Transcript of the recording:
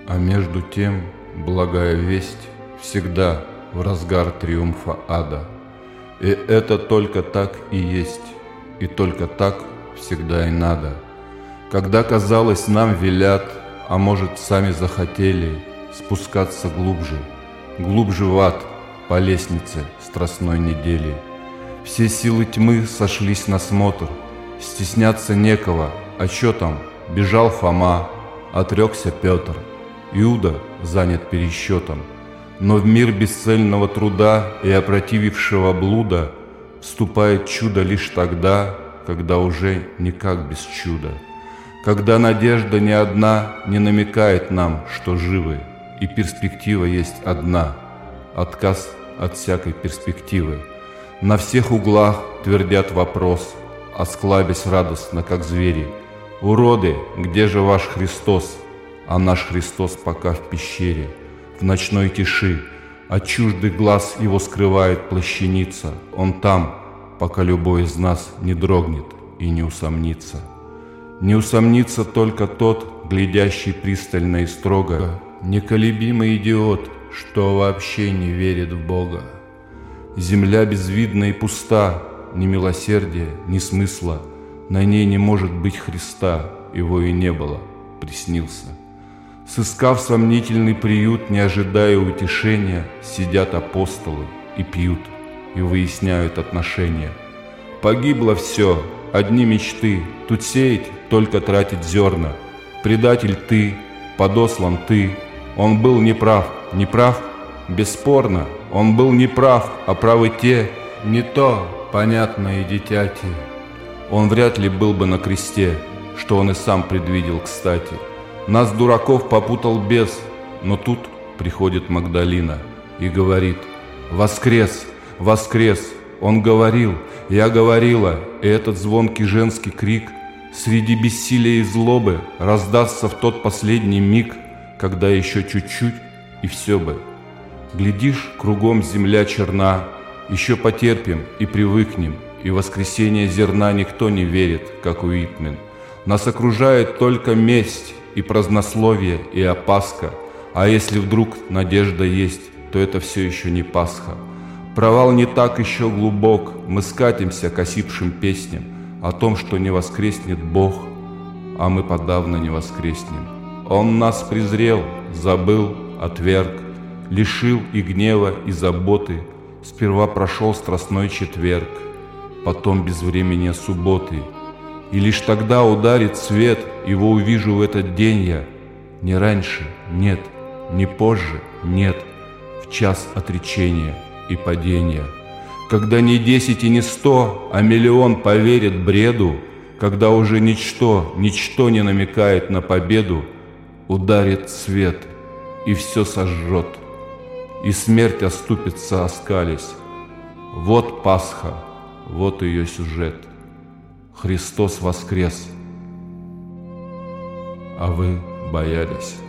А между тем, благая весть всегда в разгар триумфа ада. И это только так и есть, и только так всегда и надо. Когда, казалось, нам велят, а может, сами захотели спускаться глубже, глубже в ад по лестнице страстной недели. Все силы тьмы сошлись на смотр, стесняться некого, а чё там, бежал Фома, отрекся Петр. Иуда занят пересчетом, но в мир бесцельного труда и опротивившего блуда вступает чудо лишь тогда, когда уже никак без чуда, когда надежда ни одна не намекает нам, что живы, и перспектива есть одна — отказ от всякой перспективы. На всех углах твердят вопрос, осклабясь радостно, как звери: «Уроды, где же ваш Христос?» А наш Христос пока в пещере, в ночной тиши, от чуждых глаз его скрывает плащаница. Он там, пока любой из нас не дрогнет и не усомнится. Не усомнится только тот, глядящий пристально и строго, неколебимый идиот, что вообще не верит в Бога. Земля безвидна и пуста, ни милосердия, ни смысла, на ней не может быть Христа, его и не было, приснился. Сыскав сомнительный приют, не ожидая утешения, сидят апостолы и пьют, и выясняют отношения. Погибло все, одни мечты, тут сеять, только тратить зерна. Предатель ты, подослан ты, он был неправ, неправ? Бесспорно, он был неправ, а правы те, не то, понятное дитяти. Он вряд ли был бы на кресте, что он и сам предвидел, кстати. Нас, дураков, попутал бес, но тут приходит Магдалина и говорит: «Воскрес, воскрес!» Он говорил, я говорила, и этот звонкий женский крик среди бессилия и злобы раздастся в тот последний миг, когда еще чуть-чуть и все бы. Глядишь, кругом земля черна, еще потерпим и привыкнем, и в воскресение зерна никто не верит, как Уитмен. Нас окружает только месть и празднословие, и опаска, а если вдруг надежда есть, то это все еще не Пасха. Провал не так еще глубок, мы скатимся к осипшим песням о том, что не воскреснет Бог, а мы подавно не воскреснем. Он нас презрел, забыл, отверг, лишил и гнева, и заботы. Сперва прошел страстной четверг, потом безвременья субботы. И лишь тогда ударит свет, его увижу в этот день я. Не раньше, нет, не позже, нет, в час отречения и падения. Когда не 10 и не 100, а миллион поверит бреду, когда уже ничто не намекает на победу, ударит свет и все сожжет, и смерть оступится, оскались. Вот Пасха, вот ее сюжет. Христос воскрес, а вы боялись.